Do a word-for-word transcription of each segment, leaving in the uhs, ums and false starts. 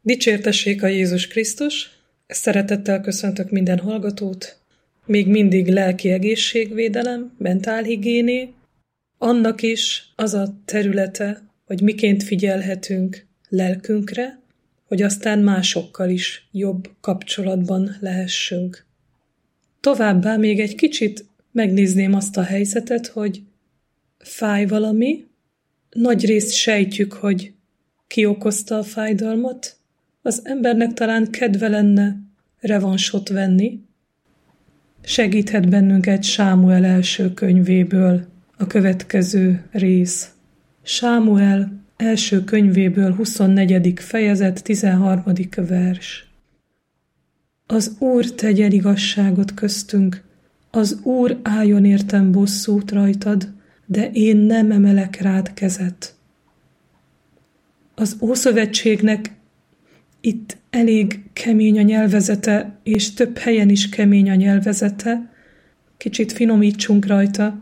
Dicsértessék a Jézus Krisztus! Szeretettel köszöntök minden hallgatót. Még mindig lelki egészségvédelem, mentálhigiéné. Annak is az a területe, hogy miként figyelhetünk lelkünkre, hogy aztán másokkal is jobb kapcsolatban lehessünk. Továbbá még egy kicsit megnézném azt a helyzetet, hogy fáj valami, nagyrészt sejtjük, hogy ki okozta a fájdalmat, az embernek talán kedve lenne revansot venni. Segíthet bennünket Sámuel első könyvéből a következő rész. Sámuel első könyvéből huszonnegyedik fejezet, tizenharmadik vers. Az Úr tegyen igazságot köztünk, az Úr álljon értem bosszút rajtad, de én nem emelek rád kezet. Az Ószövetségnek itt elég kemény a nyelvezete, és több helyen is kemény a nyelvezete. Kicsit finomítsunk rajta.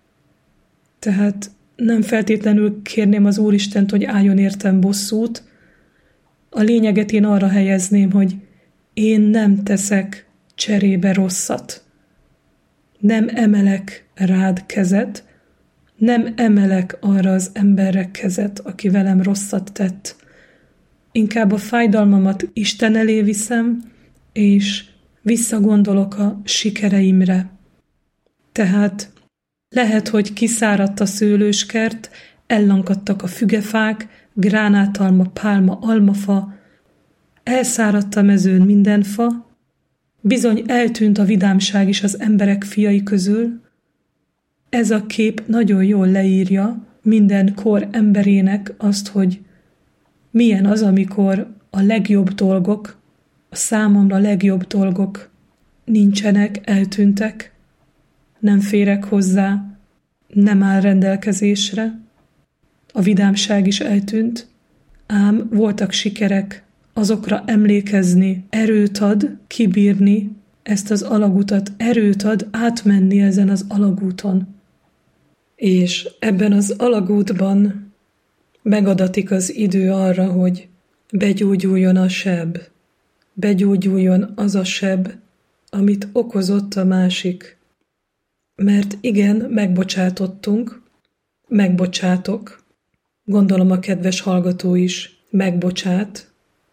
Tehát nem feltétlenül kérném az Úristent, hogy álljon értem bosszút. A lényeget én arra helyezném, hogy én nem teszek cserébe rosszat. Nem emelek rád kezet, nem emelek arra az emberre kezet, aki velem rosszat tett. Inkább a fájdalmamat Isten elé viszem, és visszagondolok a sikereimre. Tehát lehet, hogy kiszáradt a szőlőskert, ellankadtak a fügefák, gránátalma, pálma, almafa, elszáradt a mezőn minden fa, bizony eltűnt a vidámság is az emberek fiai közül. Ez a kép nagyon jól leírja minden kor emberének azt, hogy milyen az, amikor a legjobb dolgok, a számomra legjobb dolgok nincsenek, eltűntek, nem férek hozzá, nem áll rendelkezésre. A vidámság is eltűnt, ám voltak sikerek, azokra emlékezni, erőt ad, kibírni ezt az alagutat, erőt ad átmenni ezen az alagúton. És ebben az alagútban megadatik az idő arra, hogy begyógyuljon a seb, begyógyuljon az a seb, amit okozott a másik. Mert igen, megbocsátottunk, megbocsátok, gondolom a kedves hallgató is megbocsát,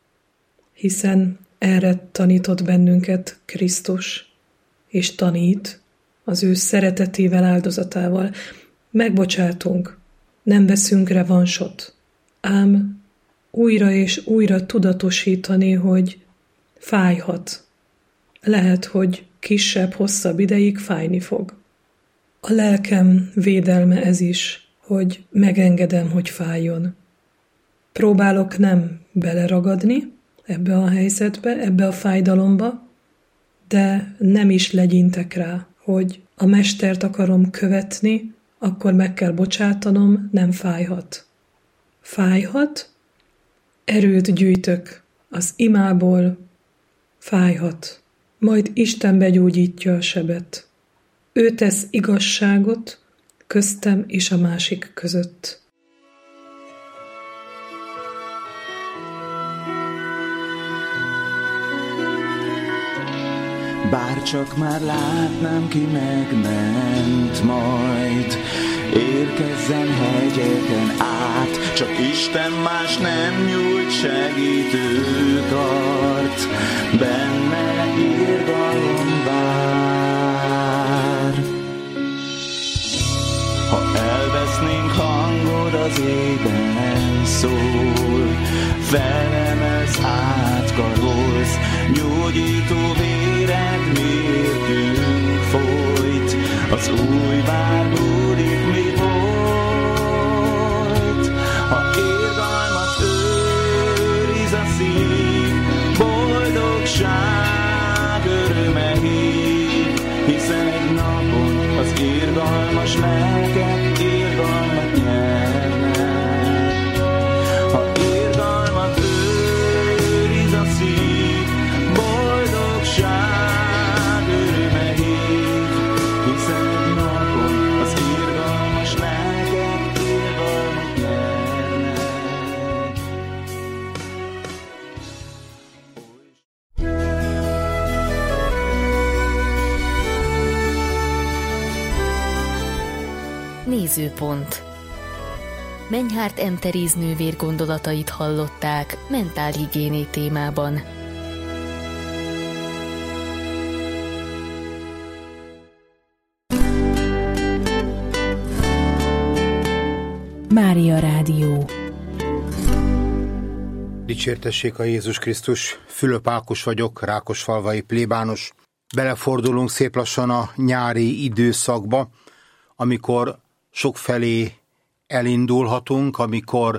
hiszen erre tanított bennünket Krisztus, és tanít az ő szeretetével, áldozatával. Megbocsátunk, nem veszünk revansot, ám újra és újra tudatosítani, hogy fájhat. Lehet, hogy kisebb, hosszabb ideig fájni fog. A lelkem védelme ez is, hogy megengedem, hogy fájjon. Próbálok nem beleragadni ebbe a helyzetbe, ebbe a fájdalomba, de nem is legyintek rá, hogy a mestert akarom követni, akkor meg kell bocsátanom, nem fájhat. Fájhat, erőt gyűjtök az imából, fájhat, majd Isten begyógyítja a sebet. Ő tesz igazságot köztem és a másik között. Bárcsak már látnám, ki megment majd, érkezzen hegyeken át, csak Isten más nem nyújt segítőkart, benne irgalom vár. Ha elvesznénk hangod, az ében szól, felemelsz, átkarolsz, gyógyító véred mértünk folyt, az új vár múlik, mi volt. Ha irgalmat őriz a szív, boldogság öröme hív, hiszen egy napon az irgalmas lelkek irgalmat nyernek. Ha irgalmat őriz a szív, boldogság öröme hív, hiszen egy napon az irgalmas lelkek irgalmat nyernek. Nézőpont. Menyhárt Enteréz nővér gondolatait hallották mentálhigiéné témában. Mária Rádió. Dicsértessék a Jézus Krisztus, Fülöp Ákos vagyok, rákosfalvai plébános. Belefordulunk szép lassan a nyári időszakba, amikor sokfelé elindulhatunk, amikor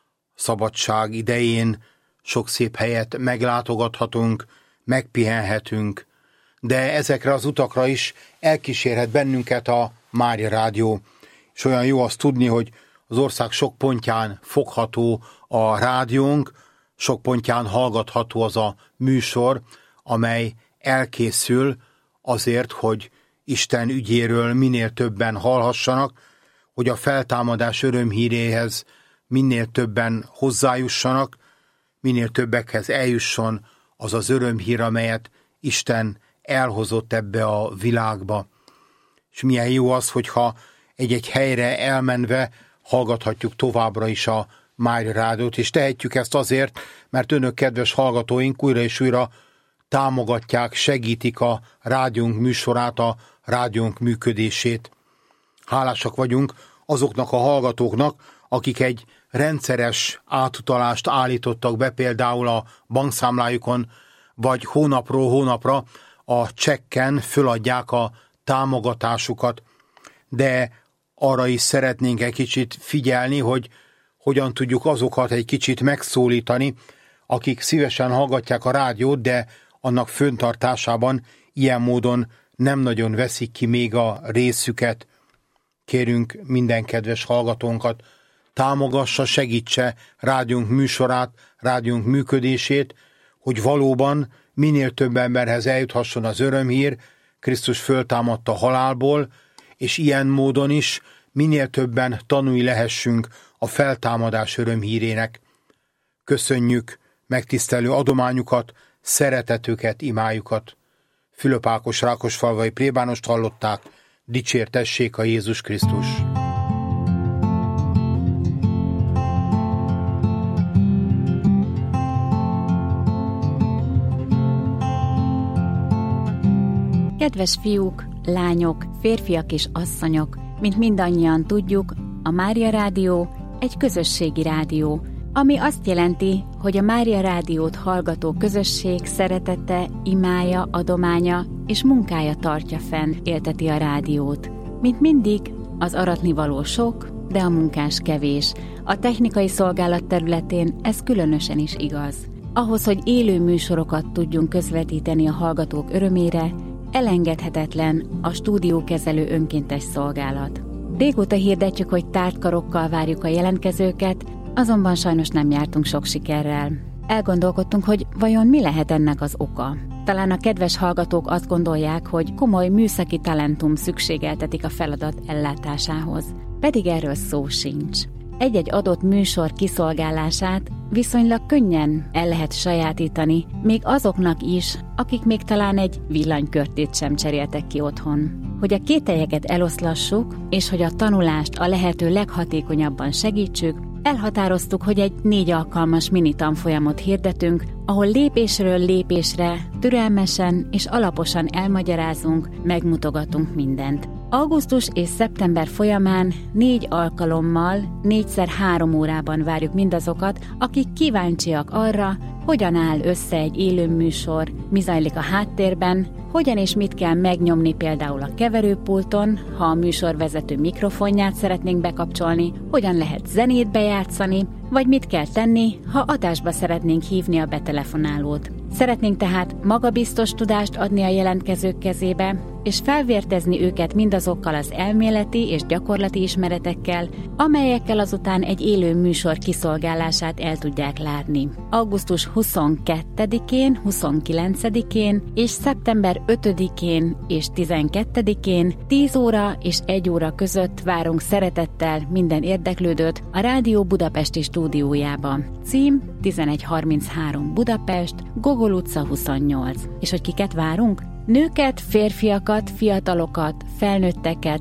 szabadság idején sok szép helyet meglátogathatunk, megpihenhetünk, de ezekre az utakra is elkísérhet bennünket a Mária Rádió. És olyan jó azt tudni, hogy az ország sok pontján fogható a rádiónk, sok pontján hallgatható az a műsor, amely elkészül azért, hogy Isten ügyéről minél többen hallhassanak, hogy a feltámadás örömhíréhez minél többen hozzájussanak, minél többekhez eljusson az az örömhír, amelyet Isten elhozott ebbe a világba. És milyen jó az, hogyha egy-egy helyre elmenve hallgathatjuk továbbra is a Mária Rádiót, és tehetjük ezt azért, mert önök, kedves hallgatóink, újra és újra támogatják, segítik a rádiónk műsorát, a rádiónk működését. Hálásak vagyunk azoknak a hallgatóknak, akik egy rendszeres átutalást állítottak be, például a bankszámlájukon, vagy hónapról hónapra a csekken föladják a támogatásukat. De arra is szeretnénk egy kicsit figyelni, hogy hogyan tudjuk azokat egy kicsit megszólítani, akik szívesen hallgatják a rádiót, de annak föntartásában ilyen módon nem nagyon veszik ki még a részüket. Kérünk minden kedves hallgatónkat, támogassa, segítse rádiónk műsorát, rádiónk működését, hogy valóban minél több emberhez eljuthasson az örömhír, Krisztus föltámadta halálból, és ilyen módon is minél többen tanulni lehessünk a feltámadás örömhírének. Köszönjük megtisztelő adományukat, szeretetüket, imájukat. Fülöp Ákos rákosfalvai plébánost hallották, dicsértessék a Jézus Krisztus. Kedves fiúk, lányok, férfiak és asszonyok, mint mindannyian tudjuk, a Mária Rádió egy közösségi rádió, ami azt jelenti, hogy a Mária Rádiót hallgató közösség szeretete, imája, adománya és munkája tartja fenn, élteti a rádiót. Mint mindig, az aratnivaló sok, de a munkás kevés. A technikai szolgálat területén ez különösen is igaz. Ahhoz, hogy élő műsorokat tudjunk közvetíteni a hallgatók örömére, elengedhetetlen a stúdiókezelő önkéntes szolgálat. Régóta hirdetjük, hogy tárt karokkal várjuk a jelentkezőket, azonban sajnos nem jártunk sok sikerrel. Elgondolkodtunk, hogy vajon mi lehet ennek az oka. Talán a kedves hallgatók azt gondolják, hogy komoly műszaki talentum szükségeltetik a feladat ellátásához. Pedig erről szó sincs. Egy-egy adott műsor kiszolgálását viszonylag könnyen el lehet sajátítani, még azoknak is, akik még talán egy villanykörtét sem cseréltek ki otthon. Hogy a kételyeket eloszlassuk, és hogy a tanulást a lehető leghatékonyabban segítsük, elhatároztuk, hogy egy négy alkalmas mini tanfolyamot hirdetünk, ahol lépésről lépésre, türelmesen és alaposan elmagyarázunk, megmutogatunk mindent. Augusztus és szeptember folyamán négy alkalommal, négyszer három órában várjuk mindazokat, akik kíváncsiak arra, hogyan áll össze egy élő műsor, mi zajlik a háttérben, hogyan és mit kell megnyomni például a keverőpulton, ha a műsorvezető mikrofonját szeretnénk bekapcsolni, hogyan lehet zenét bejátszani, vagy mit kell tenni, ha adásba szeretnénk hívni a betelefonálót. Szeretnénk tehát magabiztos tudást adni a jelentkezők kezébe, és felvértezni őket mindazokkal az elméleti és gyakorlati ismeretekkel, amelyekkel azután egy élő műsor kiszolgálását el tudják látni. augusztus huszonkettedikén, huszonkilencedikén és szeptember ötödikén és tizenkettedikén tíz óra és egy óra között várunk szeretettel minden érdeklődőt a Rádió Budapesti stúdiójába. Cím tizenegy harminchárom Budapest, Gogol utca huszonnyolc. És hogy kiket várunk? Nőket, férfiakat, fiatalokat, felnőtteket,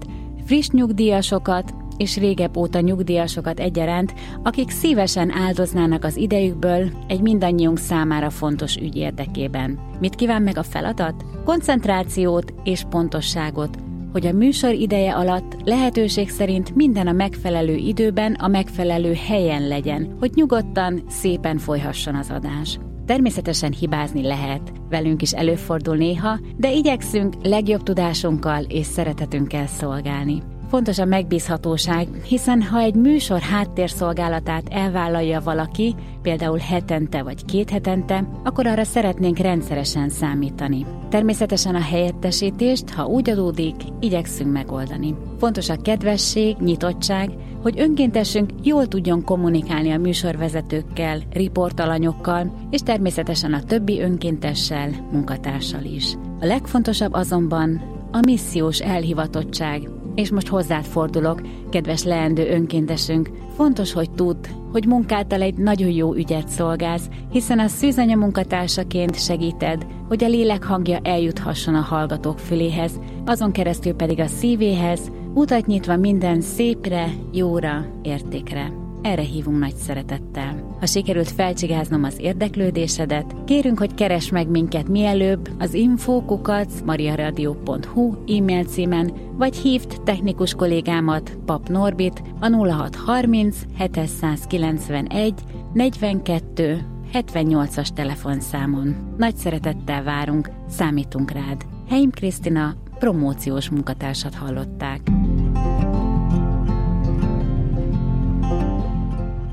friss nyugdíjasokat és régebb óta nyugdíjasokat egyaránt, akik szívesen áldoznának az idejükből egy mindannyiunk számára fontos ügy érdekében. Mit kíván meg a feladat? Koncentrációt és pontosságot, hogy a műsor ideje alatt lehetőség szerint minden a megfelelő időben, a megfelelő helyen legyen, hogy nyugodtan, szépen folyhasson az adás. Természetesen hibázni lehet, velünk is előfordul néha, de igyekszünk legjobb tudásunkkal és szeretetünkkel szolgálni. Fontos a megbízhatóság, hiszen ha egy műsor háttérszolgálatát elvállalja valaki, például hetente vagy két hetente, akkor arra szeretnénk rendszeresen számítani. Természetesen a helyettesítést, ha úgy adódik, igyekszünk megoldani. Fontos a kedvesség, nyitottság, hogy önkéntesünk jól tudjon kommunikálni a műsorvezetőkkel, riportalanyokkal, és természetesen a többi önkéntessel, munkatársal is. A legfontosabb azonban a missziós elhivatottság. És most hozzád fordulok, kedves leendő önkéntesünk, fontos, hogy tudd, hogy munkáltal egy nagyon jó ügyet szolgálsz, hiszen a szűzanya munkatársaként segíted, hogy a lélek hangja eljuthasson a hallgatók füléhez, azon keresztül pedig a szívéhez, utat nyitva minden szépre, jóra, értékre. Erre hívunk nagy szeretettel. Ha sikerült felcsigáznom az érdeklődésedet, kérünk, hogy keresd meg minket mielőbb az info kukac mariaradio pont hu e-mail címen, vagy hívd technikus kollégámat, Pap Norbit, a nulla hat harminc hetszázkilencvenegy negyvenkettő hetvennyolcas telefonszámon. Nagy szeretettel várunk, számítunk rád. Heim Krisztina, promóciós munkatársat hallották.